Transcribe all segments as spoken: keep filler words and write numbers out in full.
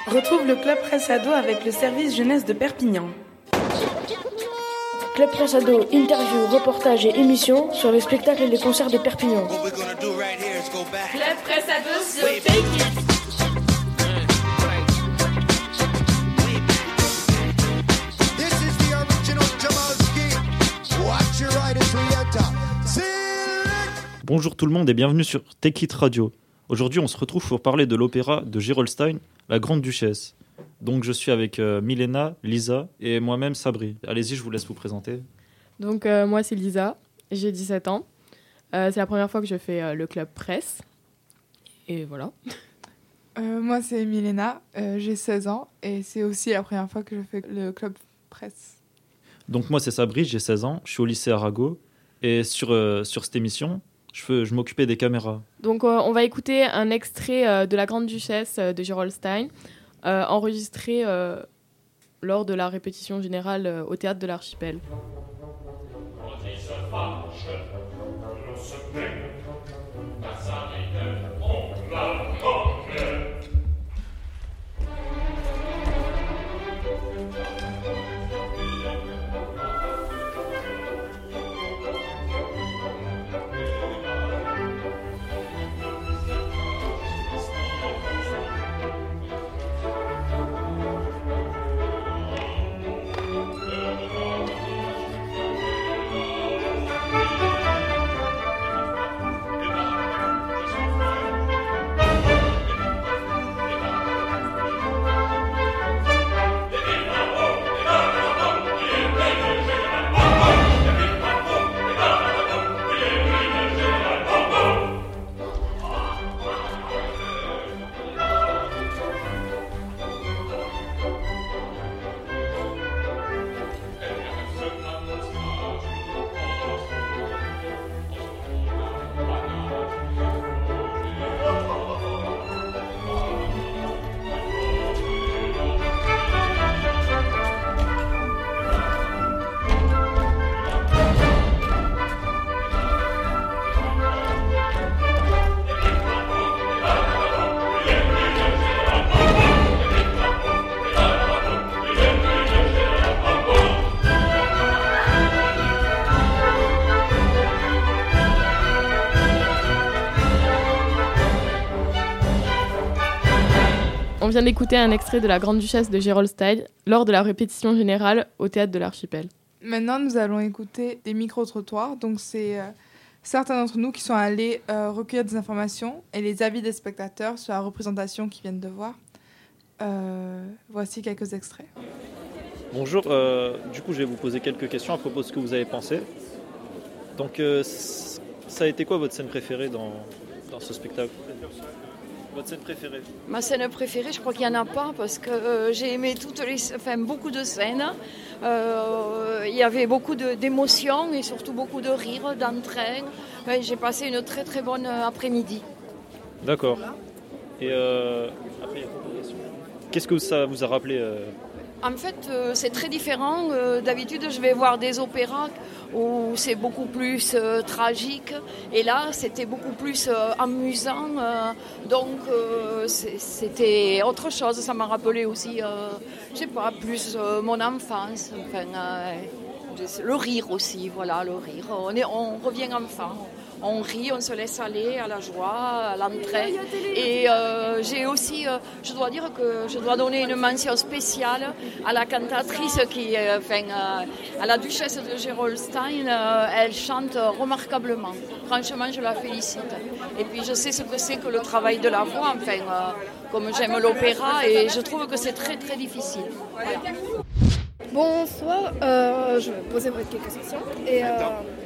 Retrouve le Club Presse Ado avec le service jeunesse de Perpignan. Club Presse Ado, interview, reportage et émissions sur les spectacles et les concerts de Perpignan. Club Presse Ado sur Take It. Bonjour tout le monde et bienvenue sur Take It Radio. Aujourd'hui, on se retrouve pour parler de l'opéra de Gerolstein, La Grande Duchesse. Donc, je suis avec euh, Milena, Lisa et moi-même Sabri. Allez-y, je vous laisse vous présenter. Donc, euh, moi, c'est Lisa, j'ai dix-sept ans. Euh, c'est la première fois que je fais euh, le club presse. Et voilà. Euh, moi, c'est Milena, euh, j'ai seize ans et c'est aussi la première fois que je fais le club presse. Donc, moi, c'est Sabri, j'ai seize ans, je suis au lycée Arago. Et sur, euh, sur cette émission, je, fais, je m'occupais des caméras. Donc, euh, on va écouter un extrait euh, de La Grande Duchesse euh, de Gerolstein, euh, enregistré euh, lors de la répétition générale euh, au Théâtre de l'Archipel. On vient d'écouter un extrait de La Grande Duchesse de Gerolstein lors de la répétition générale au Théâtre de l'Archipel. Maintenant, nous allons écouter des micro-trottoirs. Donc, c'est euh, certains d'entre nous qui sont allés euh, recueillir des informations et les avis des spectateurs sur la représentation qu'ils viennent de voir. Euh, voici quelques extraits. Bonjour, euh, du coup, je vais vous poser quelques questions à propos de ce que vous avez pensé. Donc, euh, ça a été quoi votre scène préférée dans, dans ce spectacle ? Votre scène préférée ? Ma scène préférée, je crois qu'il n'y en a pas parce que euh, j'ai aimé toutes les, enfin, beaucoup de scènes. Euh, il y avait beaucoup de, d'émotions et surtout beaucoup de rires, d'entrain. Ouais, j'ai passé une très très bonne après-midi. D'accord. Et euh, après, il y a beaucoup de questions. Qu'est-ce que ça vous a rappelé euh... En fait, euh, c'est très différent. Euh, d'habitude, je vais voir des opéras où c'est beaucoup plus euh, tragique. Et là, c'était beaucoup plus euh, amusant. Euh, donc, euh, c'est, c'était autre chose. Ça m'a rappelé aussi, euh, je sais pas, plus euh, mon enfance. Enfin, euh, le rire aussi, voilà, le rire. On, est, on revient enfant. On rit, on se laisse aller à la joie, à l'entrain. Et euh, j'ai aussi, euh, je dois dire que je dois donner une mention spéciale à la cantatrice qui, euh, enfin, euh, à la duchesse de Gerolstein. Euh, elle chante remarquablement. Franchement, je la félicite. Et puis, je sais ce que c'est que le travail de la voix. Enfin, euh, comme j'aime l'opéra, et je trouve que c'est très, très difficile. Voilà. Bonsoir, euh, je vais poser quelques questions. Et, euh,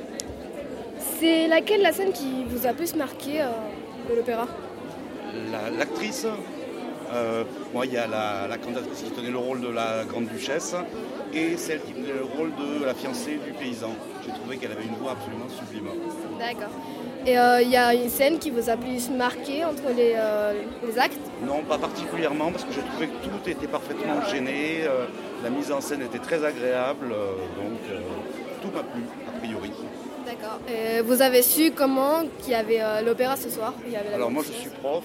c'est laquelle la scène qui vous a plus marqué euh, de l'opéra ? la, L'actrice, euh, moi il y a la, la cantatrice qui tenait le rôle de la grande duchesse et celle qui tenait le rôle de la fiancée du paysan. J'ai trouvé qu'elle avait une voix absolument sublime. D'accord. Et il euh, y a une scène qui vous a plus marqué entre les, euh, les actes ? Non, pas particulièrement, parce que j'ai trouvé que tout était parfaitement gêné, euh, la mise en scène était très agréable, euh, donc euh, tout m'a plu, a priori. D'accord. Et vous avez su comment qu'il y avait euh, l'opéra ce soir ? Il y avait Alors moi je suis prof,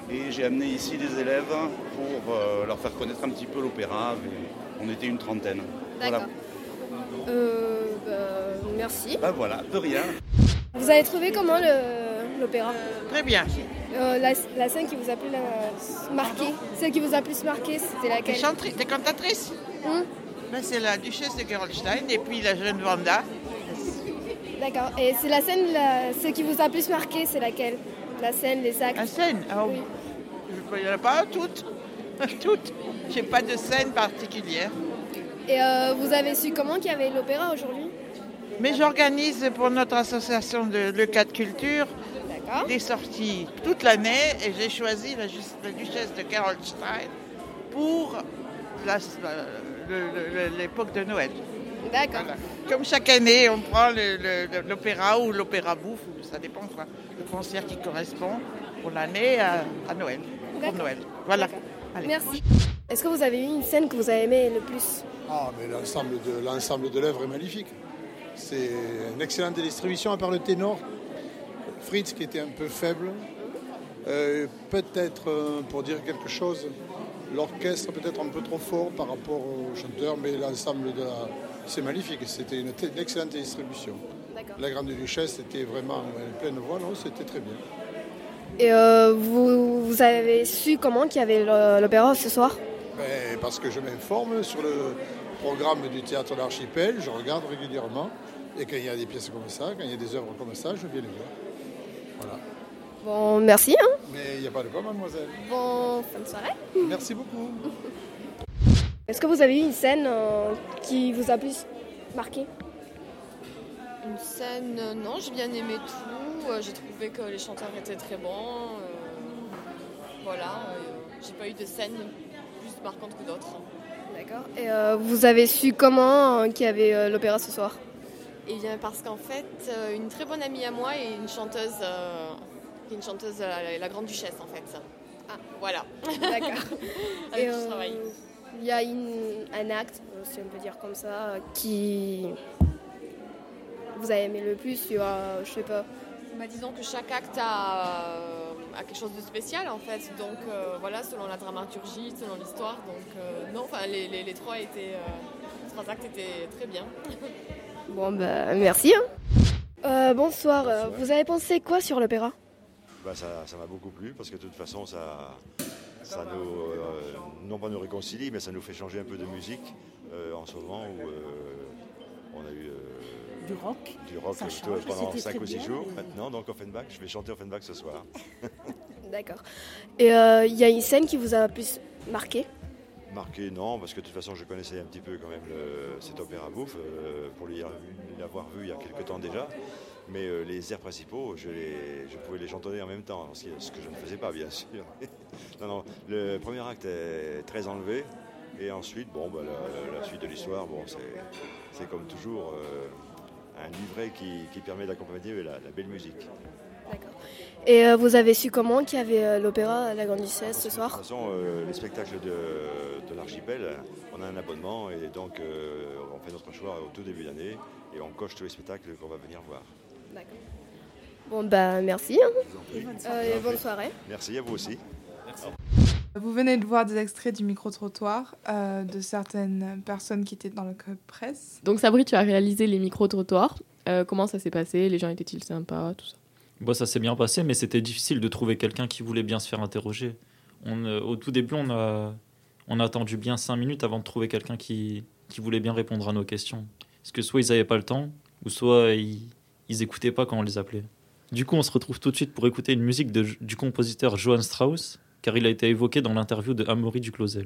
Et j'ai amené ici des élèves pour euh, leur faire connaître un petit peu l'opéra. Et on était une trentaine. D'accord. Voilà. Euh, bah, merci. Bah voilà, de rien. Vous avez trouvé comment le, l'opéra? Très bien. Euh, la, la scène qui vous a plus la, marqué, celle qui vous a plus marqué, c'était laquelle? Des, chantri- des cantatrices. Hum ben, c'est la duchesse de Gerolstein et puis la jeune Wanda. D'accord. Et c'est la scène, la, celle qui vous a plus marqué, c'est laquelle? La scène, les actes? La scène ah, oui. Il n'y en a pas toutes. toutes. Je n'ai pas de scène particulière. Et euh, vous avez su comment qu'il y avait l'opéra aujourd'hui? Mais j'organise pour notre association de Le Cas de Culture D'accord. des sorties toute l'année et j'ai choisi la, la duchesse de Gerolstein pour la, le, le, l'époque de Noël. D'accord. Voilà. Comme chaque année, on prend le, le, l'opéra ou l'opéra bouffe, ça dépend, quoi, le concert qui correspond pour l'année à, à Noël. Pour Noël. Voilà. Merci. Est-ce que vous avez eu une scène que vous avez aimée le plus? Ah, mais l'ensemble de, l'ensemble de l'œuvre est magnifique. C'est une excellente distribution, à part le ténor. Fritz qui était un peu faible. Euh, peut-être, euh, pour dire quelque chose, l'orchestre peut-être un peu trop fort par rapport au chanteur, mais l'ensemble de la... C'est magnifique, c'était une, t- une excellente distribution. D'accord. La Grande Duchesse était vraiment en pleine voix, non, c'était très bien. Et euh, vous, vous avez su comment qu'il y avait le, l'opéra ce soir? Ben, parce que je m'informe sur le programme du Théâtre de l'Archipel, je regarde régulièrement, et quand il y a des pièces comme ça, quand il y a des œuvres comme ça, je viens les voir. Voilà. Bon, merci. Hein. Mais il n'y a pas de quoi, mademoiselle. Bon, fin de soirée. Merci beaucoup. Est-ce que vous avez eu une scène euh, qui vous a plus marqué? Une scène, euh, non, j'ai bien aimé tout. Euh, j'ai trouvé que les chanteurs étaient très bons. Euh, voilà, euh, j'ai pas eu de scène plus marquante que d'autres. D'accord. Et euh, vous avez su comment euh, qu'il y avait euh, l'opéra ce soir? Eh bien, parce qu'en fait, euh, une très bonne amie à moi et une chanteuse, euh, une chanteuse, euh, la, la Grande Duchesse, en fait. Ah, voilà. D'accord. Avec et qui euh, je travaille. Il y a une, un acte, si on peut dire comme ça, qui vous avez aimé le plus, tu vois, je sais pas. Bah, disons que chaque acte a, euh, a quelque chose de spécial en fait, donc euh, voilà, selon la dramaturgie, selon l'histoire, donc euh, non, enfin les, les, les trois étaient, euh, les trois actes étaient très bien. Bon bah merci. Hein. Euh, bonsoir, bonsoir. Vous avez pensé quoi sur l'opéra? Bah ça, ça m'a beaucoup plu parce que de toute façon ça, ça nous, euh, non pas nous réconcilie, mais ça nous fait changer un peu de musique euh, en ce moment où euh, on a eu euh, du rock, du rock ça plutôt, change, pendant cinq ou six bien, jours et... maintenant, donc Offenbach, je vais chanter Offenbach ce soir. D'accord. Et il euh, y a une scène qui vous a plus marqué? Marqué, non, parce que de toute façon je connaissais un petit peu quand même le, cet opéra bouffe, euh, pour l'avoir vu il y a quelques temps déjà. Mais euh, les airs principaux, je, les, je pouvais les chantonner en même temps, ce que je ne faisais pas, bien sûr. non, non, le premier acte est très enlevé, et ensuite, bon, bah, la, la, la suite de l'histoire, bon, c'est, c'est comme toujours euh, un livret qui, qui permet d'accompagner la, la belle musique. D'accord. Et euh, vous avez su comment qu'il y avait euh, l'opéra à la Grande Duchesse ce soir? De toute façon, euh, les spectacles de, de l'archipel, on a un abonnement, et donc euh, on fait notre choix au tout début d'année, et on coche tous les spectacles qu'on va venir voir. D'accord. Bon, bah merci. Hein. Et bonne soirée. Euh, et bonne soirée. Merci à vous aussi. Merci. Vous venez de voir des extraits du micro-trottoir euh, de certaines personnes qui étaient dans le club presse. Donc Sabri, tu as réalisé les micro-trottoirs. Euh, comment ça s'est passé? Les gens étaient-ils sympas, tout ça? Bon, ça s'est bien passé, mais c'était difficile de trouver quelqu'un qui voulait bien se faire interroger. On, euh, au tout début, on a, on a attendu bien cinq minutes avant de trouver quelqu'un qui, qui voulait bien répondre à nos questions. Parce que soit ils n'avaient pas le temps, ou soit ils... Ils n'écoutaient pas quand on les appelait. Du coup, on se retrouve tout de suite pour écouter une musique de, du compositeur Johann Strauss, car il a été évoqué dans l'interview de Amaury Duclosel.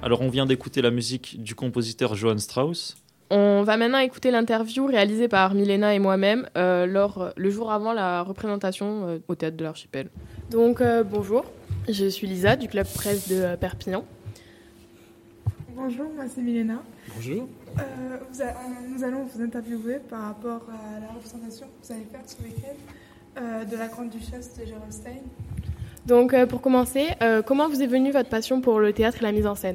Alors on vient d'écouter la musique du compositeur Johann Strauss. On va maintenant écouter l'interview réalisée par Milena et moi-même euh, lors, le jour avant la représentation euh, au Théâtre de l'Archipel. Donc euh, bonjour, je suis Lisa du Club Presse de euh, Perpignan. Bonjour, moi c'est Milena. Bonjour. Euh, vous a, nous allons vous interviewer par rapport à la représentation que vous allez faire ce week-end euh, de la Grande Duchesse de Gerolstein. Donc euh, pour commencer, euh, comment vous est venue votre passion pour le théâtre et la mise en scène ?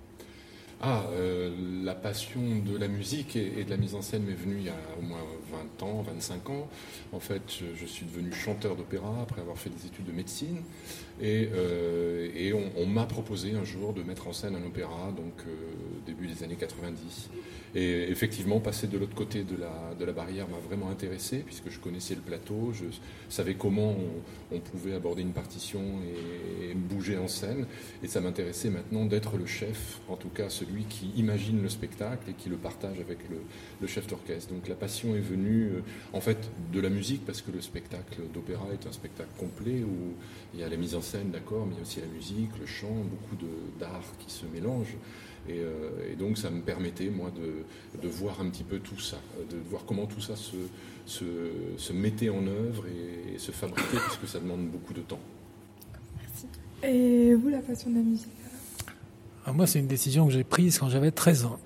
Ah, euh, la passion de la musique et, et de la mise en scène m'est venue il y a au moins vingt ans, vingt-cinq ans. En fait, je, je suis devenu chanteur d'opéra après avoir fait des études de médecine. Et, euh, et on, on m'a proposé un jour de mettre en scène un opéra, donc euh, début des années quatre-vingt-dix. Et effectivement, passer de l'autre côté de la, de la barrière m'a vraiment intéressé, puisque je connaissais le plateau, je savais comment on, on pouvait aborder une partition et, et bouger en scène. Et ça m'intéressait maintenant d'être le chef, en tout cas celui qui imagine le spectacle et qui le partage avec le, le chef d'orchestre. Donc la passion est venue euh, en fait de la musique, parce que le spectacle d'opéra est un spectacle complet où il y a la mise en scène, d'accord, mais il y a aussi la musique, le chant, beaucoup de, d'art qui se mélangent. Et, euh, et donc ça me permettait, moi, de, de voir un petit peu tout ça, de voir comment tout ça se, se, se mettait en œuvre et, et se fabriquait, puisque ça demande beaucoup de temps. Merci. Et vous, la passion de la musique alors ? Alors moi, c'est une décision que j'ai prise quand j'avais treize ans.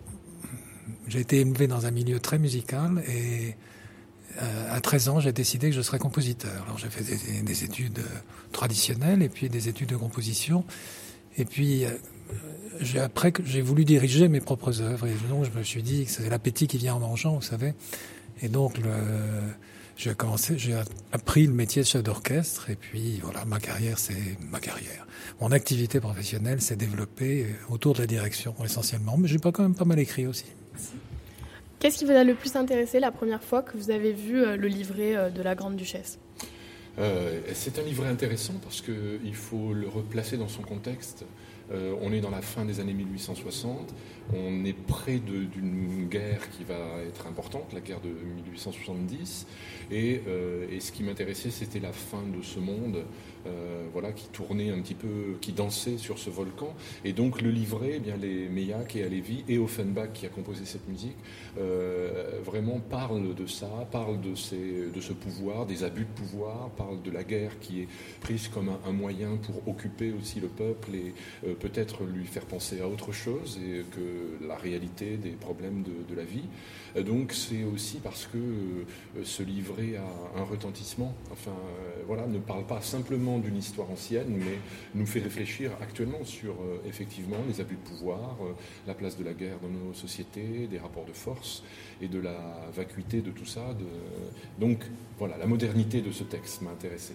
J'ai été élevé dans un milieu très musical et euh, à treize ans, j'ai décidé que je serais compositeur. Alors j'ai fait des, des études traditionnelles et puis des études de composition. Et puis... Euh, J'ai, après, j'ai voulu diriger mes propres œuvres et donc je me suis dit que c'est l'appétit qui vient en mangeant, vous savez. Et donc le, j'ai commencé, j'ai appris le métier de chef d'orchestre et puis voilà, ma carrière, c'est ma carrière. Mon activité professionnelle s'est développée autour de la direction essentiellement, mais j'ai pas quand même pas mal écrit aussi. Qu'est-ce qui vous a le plus intéressé la première fois que vous avez vu le livret de la Grande Duchesse ? Euh, c'est un livret intéressant parce qu'il faut le replacer dans son contexte. Euh, on est dans la fin des années mille huit cent soixante, on est près de, d'une guerre qui va être importante, la guerre de mille huit cent soixante-dix, et, euh, et ce qui m'intéressait, c'était la fin de ce monde, euh, voilà, qui tournait un petit peu, qui dansait sur ce volcan. Et donc le livret, eh bien, les Meilhac et Halévy et Offenbach, qui a composé cette musique, euh, vraiment parlent de ça, parlent de, ces, de ce pouvoir, des abus de pouvoir, parlent de la guerre qui est prise comme un, un moyen pour occuper aussi le peuple et euh, peut-être lui faire penser à autre chose et que la réalité des problèmes de, de la vie. Donc c'est aussi parce que euh, ce livret a un retentissement, enfin euh, voilà, ne parle pas simplement d'une histoire ancienne, mais nous fait réfléchir actuellement sur euh, effectivement les abus de pouvoir, euh, la place de la guerre dans nos sociétés, des rapports de force et de la vacuité de tout ça. De... Donc voilà, la modernité de ce texte m'a intéressé.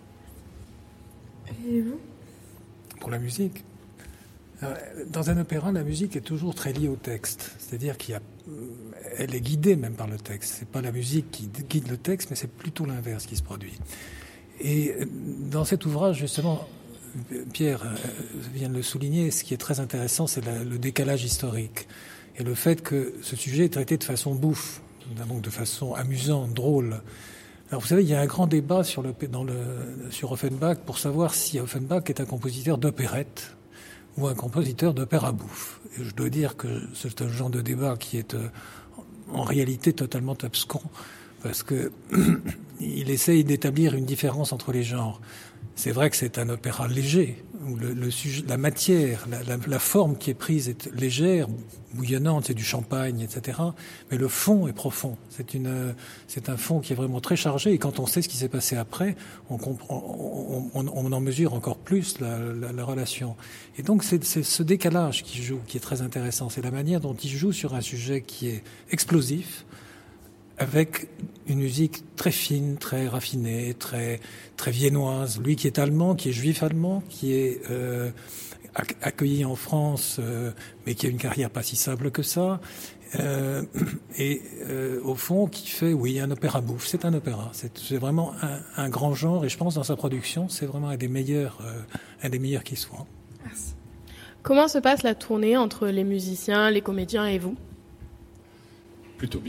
Et vous ? Pour la musique ? Dans un opéra, la musique est toujours très liée au texte. C'est-à-dire qu'il y a, elle est guidée même par le texte. C'est pas la musique qui guide le texte, mais c'est plutôt l'inverse qui se produit. Et dans cet ouvrage, justement, Pierre vient de le souligner, ce qui est très intéressant, c'est la, le décalage historique. Et le fait que ce sujet est traité de façon bouffe, donc de façon amusante, drôle. Alors vous savez, il y a un grand débat sur, le, dans le, sur Offenbach pour savoir si Offenbach est un compositeur d'opérette ou un compositeur d'opéra bouffe. Et je dois dire que c'est un genre de débat qui est euh, en réalité totalement abscon, parce que il essaye d'établir une différence entre les genres. C'est vrai que c'est un opéra léger, où le, le sujet, la matière, la, la, la forme qui est prise est légère, bouillonnante, c'est du champagne, et cetera. Mais le fond est profond. C'est une, c'est un fond qui est vraiment très chargé. Et quand on sait ce qui s'est passé après, on comprend, on, on, on en mesure encore plus la, la, la relation. Et donc c'est, c'est ce décalage qui joue, qui est très intéressant. C'est la manière dont il joue sur un sujet qui est explosif, avec une musique très fine, très raffinée, très très viennoise. Lui qui est allemand, qui est juif allemand, qui est euh, accueilli en France, euh, mais qui a une carrière pas si simple que ça, euh, et euh, au fond qui fait, oui, un opéra bouffe. C'est un opéra. C'est, c'est vraiment un, un grand genre, et je pense dans sa production, c'est vraiment un des meilleurs, euh, un des meilleurs qui soit. Merci. Comment se passe la tournée entre les musiciens, les comédiens et vous ? Plutôt bien.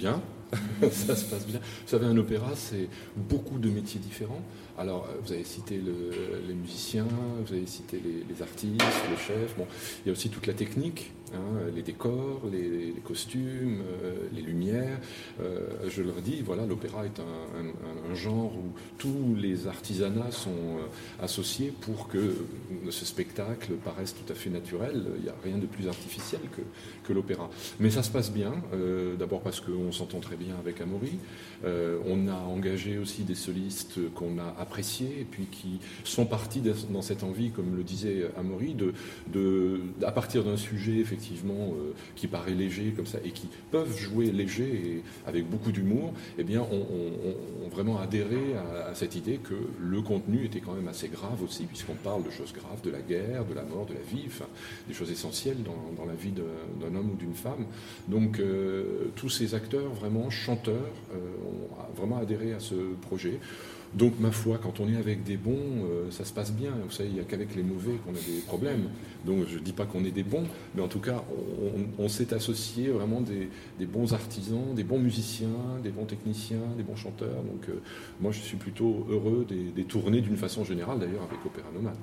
Ça se passe bien. Vous savez, un opéra, c'est beaucoup de métiers différents. Alors, vous avez cité le, les musiciens, vous avez cité les, les artistes, le chef. Bon, il y a aussi toute la technique, hein, les décors, les, les costumes, euh, les lumières. Euh, je le redis, voilà, l'opéra est un, un, un genre où tous les artisanats sont euh, associés pour que ce spectacle paraisse tout à fait naturel. Il n'y a rien de plus artificiel que, que l'opéra. Mais ça se passe bien, euh, d'abord parce qu'on s'entend très bien avec Amaury. Euh, on a engagé aussi des solistes qu'on a appréciés et puis qui sont partis dans cette envie, comme le disait Amaury, de, de, à partir d'un sujet effectivement euh, qui paraît léger comme ça et qui peuvent jouer léger et avec beaucoup d'humour, eh bien on, on, on vraiment adhéré à, à cette idée que le contenu était quand même assez grave aussi, puisqu'on parle de choses graves, de la guerre, de la mort, de la vie, enfin, des choses essentielles dans, dans la vie de, d'un homme ou d'une femme. Donc euh, tous ces acteurs, vraiment chanteurs, euh, ont vraiment adhéré à ce projet. Donc, ma foi, quand on est avec des bons, euh, ça se passe bien. Vous savez, il n'y a qu'avec les mauvais qu'on a des problèmes. Donc, je ne dis pas qu'on est des bons, mais en tout cas, on, on, on s'est associé vraiment des, des bons artisans, des bons musiciens, des bons techniciens, des bons chanteurs. Donc, euh, moi, je suis plutôt heureux des, des tournées d'une façon générale, d'ailleurs, avec Opéra Nomade.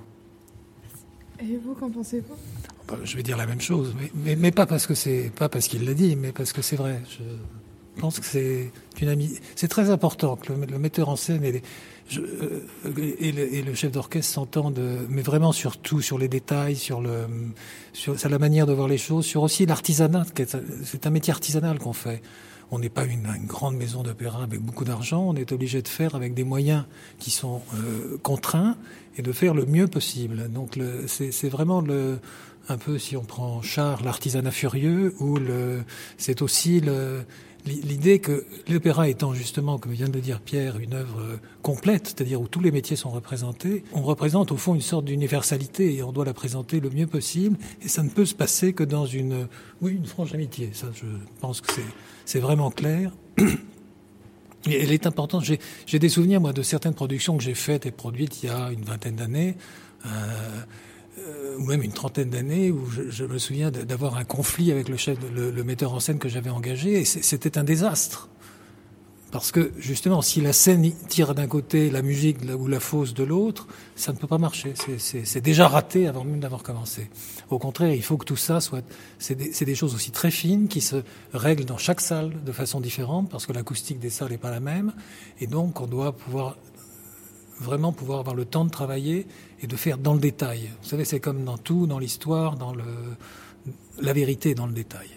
Et vous, qu'en pensez-vous ? Je vais dire la même chose, mais, mais, mais pas parce que c'est pas parce qu'il l'a dit, mais parce que c'est vrai. Je pense que c'est une amie. C'est très important que le, le metteur en scène et, les, je, euh, et, le, et le chef d'orchestre s'entendent, mais vraiment surtout sur les détails, sur le, sur, sur la manière de voir les choses, sur aussi l'artisanat. C'est un métier artisanal qu'on fait. On n'est pas une, une grande maison d'opéra avec beaucoup d'argent. On est obligé de faire avec des moyens qui sont euh, contraints et de faire le mieux possible. Donc le, c'est, c'est vraiment le, un peu, si on prend Charles, l'artisanat furieux, ou le, c'est aussi le, l'idée que l'opéra étant justement, comme vient de le dire Pierre, une œuvre complète, c'est-à-dire où tous les métiers sont représentés, on représente au fond une sorte d'universalité et on doit la présenter le mieux possible. Et ça ne peut se passer que dans une, oui, une franche amitié. Ça, je pense que c'est, c'est vraiment clair. Et elle est importante. J'ai, j'ai des souvenirs, moi, de certaines productions que j'ai faites et produites il y a une vingtaine d'années. Euh, ou même une trentaine d'années, où je, je me souviens d'avoir un conflit avec le chef, le, le metteur en scène que j'avais engagé, et c'était un désastre. Parce que, justement, si la scène tire d'un côté, la musique ou la fosse de l'autre, ça ne peut pas marcher. C'est, c'est, c'est déjà raté avant même d'avoir commencé. Au contraire, il faut que tout ça soit... C'est des, c'est des choses aussi très fines qui se règlent dans chaque salle de façon différente, parce que l'acoustique des salles n'est pas la même, et donc on doit pouvoir... vraiment pouvoir avoir le temps de travailler et de faire dans le détail. Vous savez, c'est comme dans tout, dans l'histoire, dans le, la vérité dans le détail.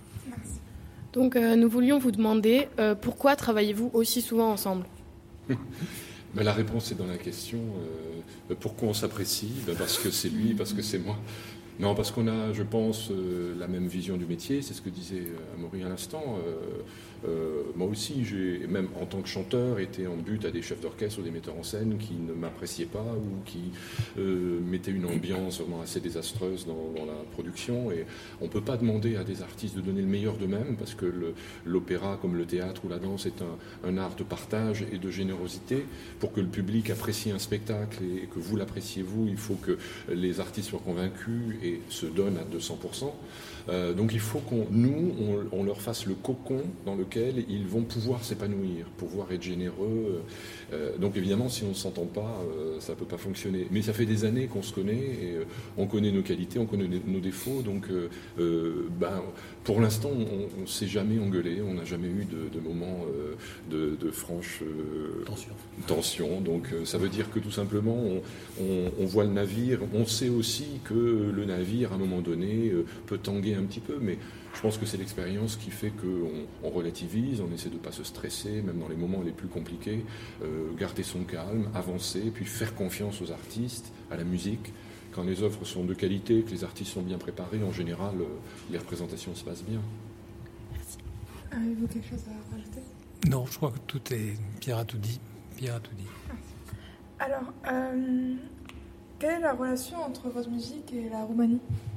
Donc, euh, nous voulions vous demander euh, pourquoi travaillez-vous aussi souvent ensemble ? Ben, la réponse est dans la question. Euh, pourquoi on s'apprécie ? Ben, parce que c'est lui, parce que c'est moi. Non, parce qu'on a, je pense, euh, la même vision du métier. C'est ce que disait Amaury à l'instant. Euh, Euh, moi aussi, j'ai, même en tant que chanteur, été en but à des chefs d'orchestre ou des metteurs en scène qui ne m'appréciaient pas ou qui euh, mettaient une ambiance vraiment assez désastreuse dans, dans la production. Et on ne peut pas demander à des artistes de donner le meilleur d'eux-mêmes parce que le, l'opéra, comme le théâtre ou la danse, est un, un art de partage et de générosité. Pour que le public apprécie un spectacle et que vous l'appréciez vous, il faut que les artistes soient convaincus et se donnent à deux cents pour cent. Euh, donc il faut qu'on, nous, on, on leur fasse le cocon dans lequel ils vont pouvoir s'épanouir, pouvoir être généreux. Euh, donc évidemment, si on ne s'entend pas, euh, ça ne peut pas fonctionner. Mais ça fait des années qu'on se connaît, et euh, on connaît nos qualités, on connaît nos défauts. Donc euh, euh, ben, pour l'instant, on ne s'est jamais engueulé, on n'a jamais eu de, de moments euh, de, de franche euh, tension. tension. Donc euh, ça veut dire que tout simplement, on, on, on voit le navire, on sait aussi que le navire, à un moment donné, euh, peut tanguer un petit peu, mais je pense que c'est l'expérience qui fait qu'on on relativise, on essaie de ne pas se stresser, même dans les moments les plus compliqués, euh, garder son calme, avancer, puis faire confiance aux artistes, à la musique. Quand les œuvres sont de qualité, que les artistes sont bien préparés, en général, euh, les représentations se passent bien. Merci. Avez-vous quelque chose à rajouter ? Non, je crois que tout est... Pierre a tout dit. Pierre a tout dit. Alors, euh, quelle est la relation entre votre musique et la Roumanie ?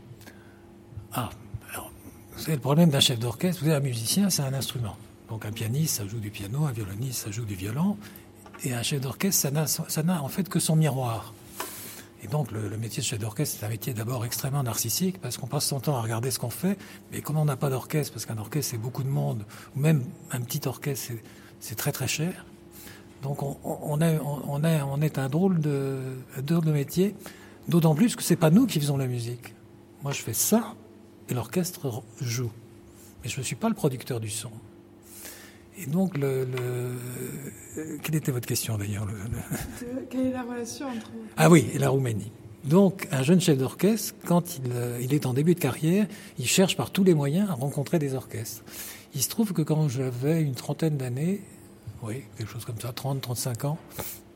Ah, alors, vous savez, le problème d'un chef d'orchestre, vous savez, un musicien, c'est un instrument. Donc un pianiste, ça joue du piano, un violoniste, ça joue du violon, et un chef d'orchestre, ça n'a, ça n'a en fait que son miroir. Et donc, le, le métier de chef d'orchestre, c'est un métier d'abord extrêmement narcissique, parce qu'on passe son temps à regarder ce qu'on fait, mais comme on n'a pas d'orchestre, parce qu'un orchestre, c'est beaucoup de monde, ou même un petit orchestre, c'est, c'est très très cher. Donc, on, on, est, on, est, on est un drôle de, un drôle de métier, d'autant plus que c'est pas nous qui faisons la musique. Moi, je fais ça, et l'orchestre joue. Mais je ne suis pas le producteur du son. Et donc, le, le... quelle était votre question d'ailleurs le, le... Quelle est la relation entre vous ? Ah oui, et la Roumanie. Donc, un jeune chef d'orchestre, quand il, il est en début de carrière, il cherche par tous les moyens à rencontrer des orchestres. Il se trouve que quand j'avais une trentaine d'années, oui, quelque chose comme ça, trente, trente-cinq ans,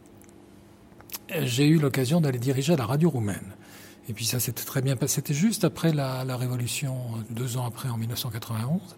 j'ai eu l'occasion d'aller diriger à la radio roumaine. Et puis ça s'était très bien passé. C'était juste après la, la Révolution, deux ans après, en mille neuf cent quatre-vingt-onze.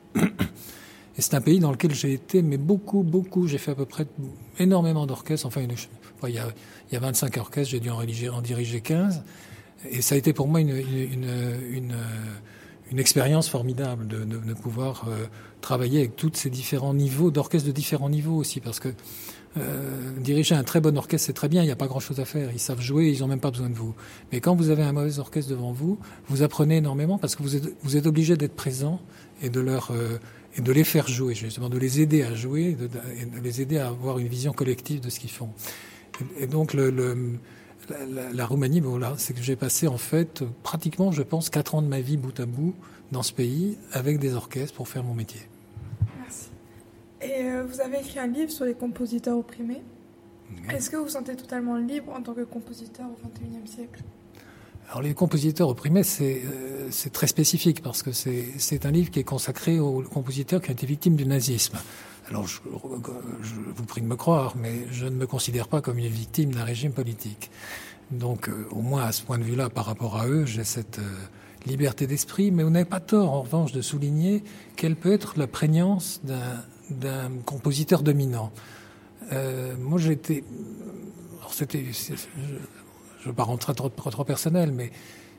Et c'est un pays dans lequel j'ai été, mais beaucoup, beaucoup. J'ai fait à peu près énormément d'orchestres. Enfin, une, enfin il, y a, il y a vingt-cinq orchestres, j'ai dû en, religer, en diriger quinze. Et ça a été pour moi une, une, une, une expérience formidable de, de, de pouvoir euh, travailler avec tous ces différents niveaux, d'orchestres de différents niveaux aussi. Parce que euh, diriger un très bon orchestre, c'est très bien, il n'y a pas grand-chose à faire. Ils savent jouer, ils n'ont même pas besoin de vous. Mais quand vous avez un mauvais orchestre devant vous, vous apprenez énormément parce que vous êtes, vous êtes obligé d'être présent et de leur... Euh, et de les faire jouer, justement, de les aider à jouer, de, et de les aider à avoir une vision collective de ce qu'ils font. Et, et donc, le, le, la, la Roumanie, bon, là, c'est que j'ai passé, en fait, pratiquement, je pense, quatre ans de ma vie bout à bout dans ce pays, avec des orchestres pour faire mon métier. Merci. Et euh, vous avez écrit un livre sur les compositeurs opprimés. Mmh. Est-ce que vous vous sentez totalement libre en tant que compositeur au vingt et unième siècle ? Alors les compositeurs opprimés, c'est, euh, c'est très spécifique parce que c'est, c'est un livre qui est consacré aux compositeurs qui ont été victimes du nazisme. Alors je, je vous prie de me croire, mais je ne me considère pas comme une victime d'un régime politique. Donc euh, au moins à ce point de vue-là, par rapport à eux, j'ai cette euh, liberté d'esprit, mais vous n'avez pas tort en revanche de souligner quelle peut être la prégnance d'un, d'un compositeur dominant. Euh, moi j'étais... Alors c'était... C'est, je, Je ne veux pas rentrer trop, trop, trop personnel, mais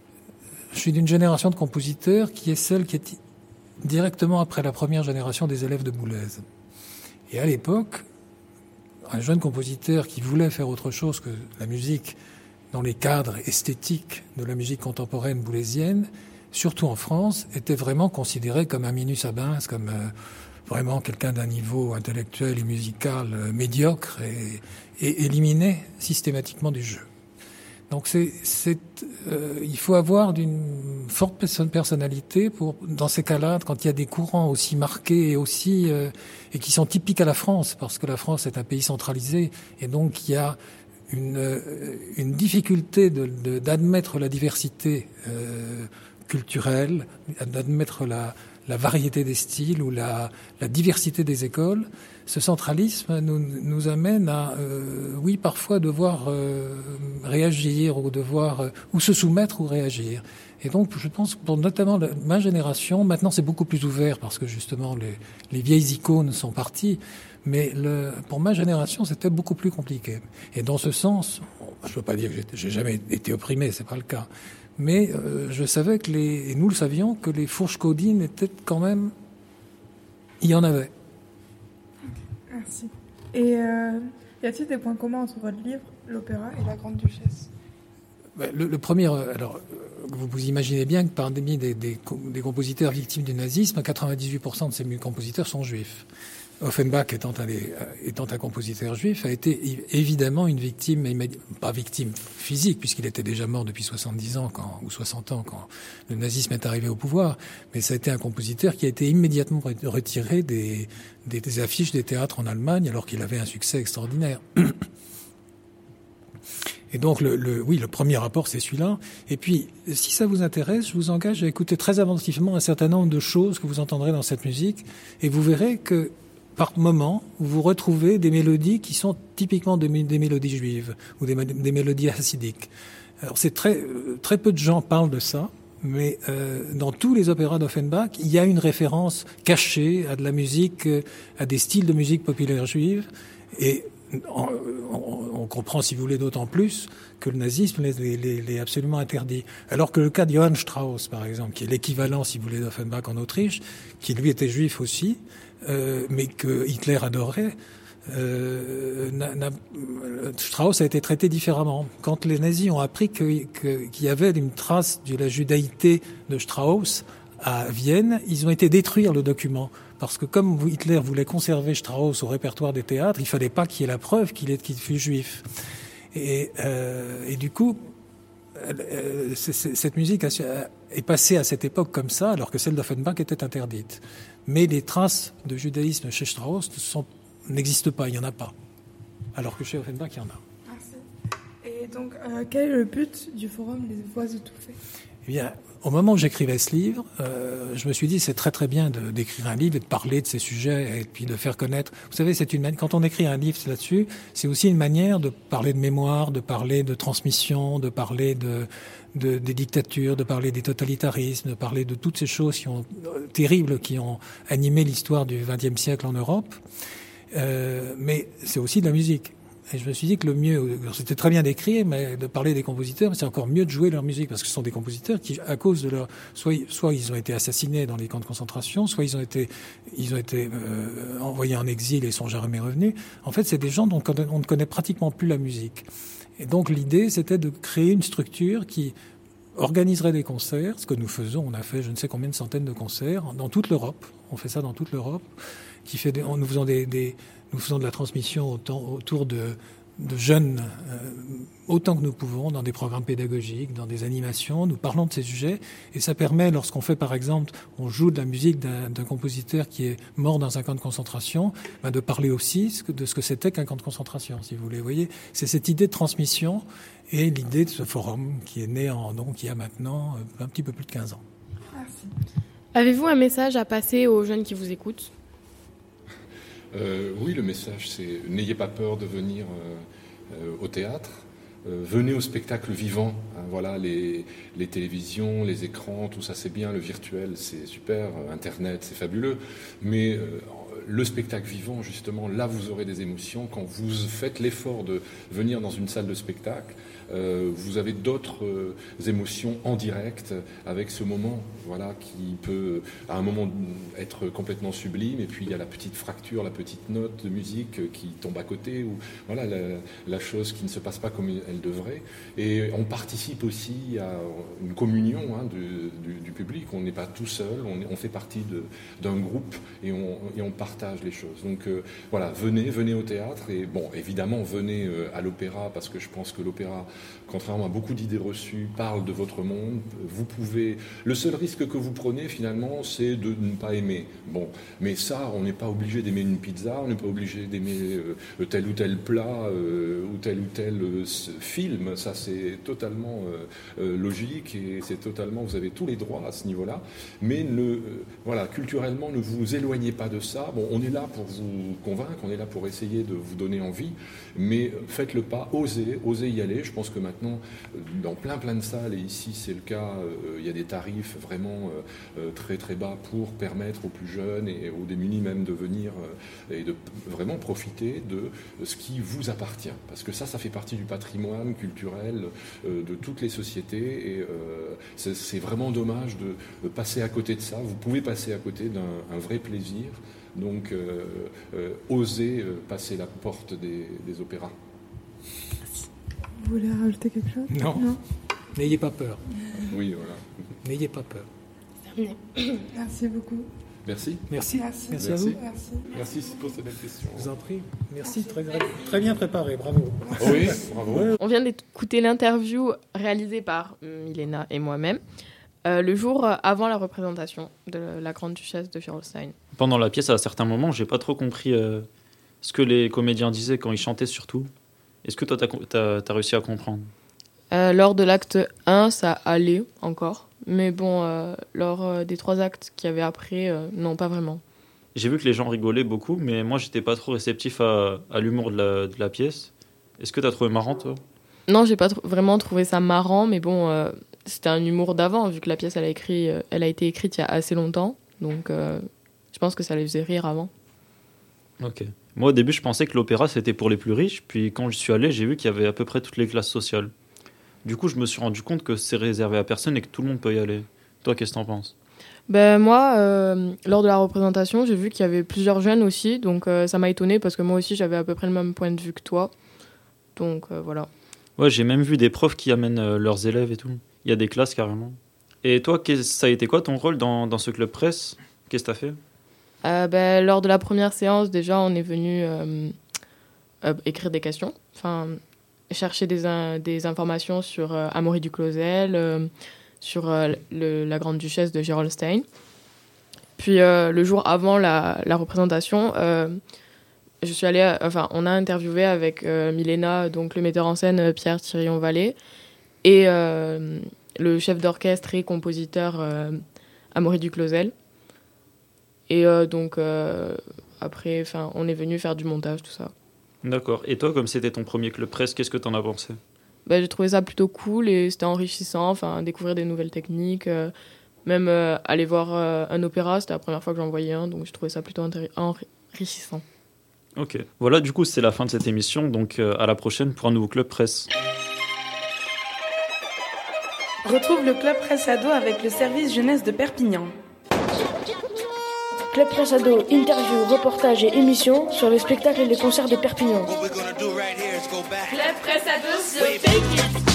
je suis d'une génération de compositeurs qui est celle qui est directement après la première génération des élèves de Boulez. Et à l'époque, un jeune compositeur qui voulait faire autre chose que la musique dans les cadres esthétiques de la musique contemporaine boulésienne, surtout en France, était vraiment considéré comme un minus abins, comme euh, vraiment quelqu'un d'un niveau intellectuel et musical euh, médiocre et, et éliminé systématiquement du jeu. Donc c'est, c'est, euh, il faut avoir d'une forte personnalité pour, dans ces cas-là, quand il y a des courants aussi marqués et aussi euh, et qui sont typiques à la France, parce que la France est un pays centralisé et donc il y a une, une difficulté de, de, d'admettre la diversité euh, culturelle, d'admettre la, la variété des styles ou la, la diversité des écoles. Ce centralisme nous, nous amène à, euh, oui, parfois devoir euh, réagir ou devoir euh, ou se soumettre ou réagir. Et donc, je pense que pour notamment la, ma génération, maintenant c'est beaucoup plus ouvert parce que justement les, les vieilles icônes sont parties. Mais le, pour ma génération, c'était beaucoup plus compliqué. Et dans ce sens, je ne peux pas dire que j'ai, j'ai jamais été opprimé, c'est pas le cas. Mais euh, je savais que les, et nous le savions, que les fourches caudines étaient quand même, il y en avait. Merci. Et euh, y a-t-il des points communs entre votre livre, l'opéra et la Grande Duchesse ? Le, le premier, alors, vous vous imaginez bien que parmi des, des, des compositeurs victimes du nazisme, quatre-vingt-dix-huit pour cent de ces compositeurs sont juifs. Offenbach, étant un, des, étant un compositeur juif, a été évidemment une victime, pas victime physique, puisqu'il était déjà mort depuis soixante-dix ans quand, ou soixante ans quand le nazisme est arrivé au pouvoir, mais ça a été un compositeur qui a été immédiatement retiré des, des, des affiches des théâtres en Allemagne, alors qu'il avait un succès extraordinaire. Et donc, le, le, oui, le premier rapport, c'est celui-là. Et puis, si ça vous intéresse, je vous engage à écouter très attentivement un certain nombre de choses que vous entendrez dans cette musique, et vous verrez que par moment, vous retrouvez des mélodies qui sont typiquement des, des mélodies juives ou des, des mélodies hassidiques. Alors, c'est très, très peu de gens parlent de ça, mais euh, dans tous les opéras d'Offenbach, il y a une référence cachée à de la musique, à des styles de musique populaire juive, et on, on, on comprend, si vous voulez, d'autant plus que le nazisme les, les, les, les absolument interdit. Alors que le cas de Johann Strauss, par exemple, qui est l'équivalent, si vous voulez, d'Offenbach en Autriche, qui lui était juif aussi, Euh, mais que Hitler adorait, euh, n'a, n'a, Strauss a été traité différemment. Quand les nazis ont appris que, que, qu'il y avait une trace de la judaïté de Strauss à Vienne, ils ont été détruire le document. Parce que comme Hitler voulait conserver Strauss au répertoire des théâtres, il fallait pas qu'il y ait la preuve qu'il, est, qu'il fut juif. Et, euh, et du coup, euh, c'est, c'est, cette musique a, est passée à cette époque comme ça, alors que celle d'Offenbach était interdite. Mais les traces de judaïsme chez Strauss sont, n'existent pas, il n'y en a pas. Alors que chez Offenbach, il y en a. Merci. Et donc, euh, quel est le but du forum Les Voix étouffées ? Eh bien, au moment où j'écrivais ce livre, euh, je me suis dit c'est très très bien de, d'écrire un livre et de parler de ces sujets et puis de faire connaître. Vous savez, c'est une quand on écrit un livre là-dessus, c'est aussi une manière de parler de mémoire, de parler de transmission, de parler de, de des dictatures, de parler des totalitarismes, de parler de toutes ces choses qui ont euh, terribles qui ont animé l'histoire du vingtième siècle en Europe. Euh, mais c'est aussi de la musique. Et je me suis dit que le mieux, c'était très bien d'écrire, mais de parler des compositeurs, mais c'est encore mieux de jouer leur musique, parce que ce sont des compositeurs qui, à cause de leur, soit, soit ils ont été assassinés dans les camps de concentration, soit ils ont été, ils ont été euh, envoyés en exil et sont jamais revenus. En fait, c'est des gens dont on ne connaît pratiquement plus la musique. Et donc l'idée, c'était de créer une structure qui organiserait des concerts, ce que nous faisons. On a fait je ne sais combien de centaines de concerts dans toute l'Europe. On fait ça dans toute l'Europe, qui fait des, en nous faisant des, des Nous faisons de la transmission autant, autour de, de jeunes, euh, autant que nous pouvons, dans des programmes pédagogiques, dans des animations. Nous parlons de ces sujets et ça permet, lorsqu'on fait par exemple, on joue de la musique d'un, d'un compositeur qui est mort dans un camp de concentration, ben de parler aussi de ce que c'était qu'un camp de concentration, si vous voulez. Vous voyez, c'est cette idée de transmission et l'idée de ce forum qui est né en, donc, il y a maintenant un petit peu plus de quinze ans. Merci. Avez-vous un message à passer aux jeunes qui vous écoutent ? Euh, oui, le message, c'est n'ayez pas peur de venir euh, euh, au théâtre. Euh, venez au spectacle vivant. Hein, voilà, les, les télévisions, les écrans, tout ça c'est bien. Le virtuel, c'est super. Internet, c'est fabuleux. Mais euh, le spectacle vivant, justement, là vous aurez des émotions. Quand vous faites l'effort de venir dans une salle de spectacle, euh, vous avez d'autres euh, émotions en direct avec ce moment, voilà, qui peut à un moment être complètement sublime, et puis il y a la petite fracture, la petite note de musique qui tombe à côté, ou voilà la, la chose qui ne se passe pas comme elle devrait. Et on participe aussi à une communion hein, du, du, du public. On n'est pas tout seul, on, est, on fait partie de, d'un groupe et on, et on partage les choses. Donc euh, voilà, venez, venez au théâtre, et bon, évidemment venez euh, à l'opéra, parce que je pense que l'opéra, contrairement à beaucoup d'idées reçues, parle de votre monde. Vous pouvez, le seul risque que vous prenez finalement, c'est de ne pas aimer. Bon, mais ça, on n'est pas obligé d'aimer une pizza, on n'est pas obligé d'aimer euh, tel ou tel plat euh, ou tel ou tel euh, film. Ça, c'est totalement euh, euh, logique et c'est totalement, vous avez tous les droits à ce niveau-là. Mais ne, euh, voilà, culturellement, ne vous éloignez pas de ça. Bon, on est là pour vous convaincre, on est là pour essayer de vous donner envie, mais faites le pas, osez, osez y aller. Je pense que maintenant, dans plein plein de salles, et ici c'est le cas, euh, il y a des tarifs vraiment euh, très très bas pour permettre aux plus jeunes et aux démunis même de venir euh, et de vraiment profiter de ce qui vous appartient. Parce que ça, ça fait partie du patrimoine culturel euh, de toutes les sociétés, et euh, c'est, c'est vraiment dommage de passer à côté de ça. Vous pouvez passer à côté d'un un vrai plaisir. Donc, euh, euh, osez euh, passer la porte des, des opéras. Vous voulez rajouter quelque chose ? Non. non. N'ayez pas peur. Oui, voilà. N'ayez pas peur. Merci beaucoup. Merci. Merci. Merci, Merci, Merci à vous. Merci. Merci pour cette belle question. Je vous en prie. Merci, très, très bien préparé. Bravo. Oh oui, bravo. On vient d'écouter l'interview réalisée par Milena et moi-même euh, le jour avant la représentation de la Grande Duchesse de Gerolstein. Pendant la pièce, à certains moments, j'ai pas trop compris euh, ce que les comédiens disaient quand ils chantaient, surtout. Est-ce que toi, t'as, t'as, t'as réussi à comprendre ? euh, Lors de l'acte un, ça allait encore. Mais bon, euh, lors euh, des trois actes qu'il y avait après, euh, non, pas vraiment. J'ai vu que les gens rigolaient beaucoup, mais moi, j'étais pas trop réceptif à, à l'humour de la, de la pièce. Est-ce que t'as trouvé marrant, toi ? Non, j'ai pas tr- vraiment trouvé ça marrant, mais bon, euh, c'était un humour d'avant, vu que la pièce, elle a, écrit, euh, elle a été écrite il y a assez longtemps. Donc, euh, je pense que ça les faisait rire avant. Ok. Moi, au début, je pensais que l'opéra, c'était pour les plus riches. Puis quand je suis allé, j'ai vu qu'il y avait à peu près toutes les classes sociales. Du coup, je me suis rendu compte que c'est réservé à personne et que tout le monde peut y aller. Toi, qu'est-ce que t'en penses ? Ben moi, euh, lors de la représentation, j'ai vu qu'il y avait plusieurs jeunes aussi, donc euh, ça m'a étonnée parce que moi aussi j'avais à peu près le même point de vue que toi. Donc euh, voilà. Ouais, j'ai même vu des profs qui amènent euh, leurs élèves et tout. Il y a des classes carrément. Et toi, ça a été quoi ton rôle dans, dans ce club presse? Qu'est-ce que tu as fait? euh, ben, Lors de la première séance, déjà, on est venu euh, euh, écrire des questions, enfin chercher des, in- des informations sur euh, Amaury du Clausel, euh, sur euh, le, la grande-duchesse de Gerolstein. Puis euh, le jour avant la, la représentation, euh, je suis allée, à, enfin, on a interviewé avec euh, Milena, donc le metteur en scène Pierre Thirion-Vallée, et euh, le chef d'orchestre et compositeur euh, Amaury du Clausel. Et euh, donc euh, après, enfin, on est venu faire du montage, tout ça. D'accord. Et toi, comme c'était ton premier club presse, qu'est-ce que t'en as pensé? Ben, j'ai trouvé ça plutôt cool et c'était enrichissant, enfin, découvrir des nouvelles techniques, euh, même euh, aller voir euh, un opéra, c'était la première fois que j'en voyais un, donc j'ai trouvé ça plutôt intér- enrichissant. Ok. Voilà, du coup, c'est la fin de cette émission, donc euh, à la prochaine pour un nouveau club presse. Retrouve le Club Presse Ado avec le service jeunesse de Perpignan. Club Presse Ado, interview, reportage et émissions sur les spectacles et les concerts de Perpignan. Club Presse Ado sur Take It.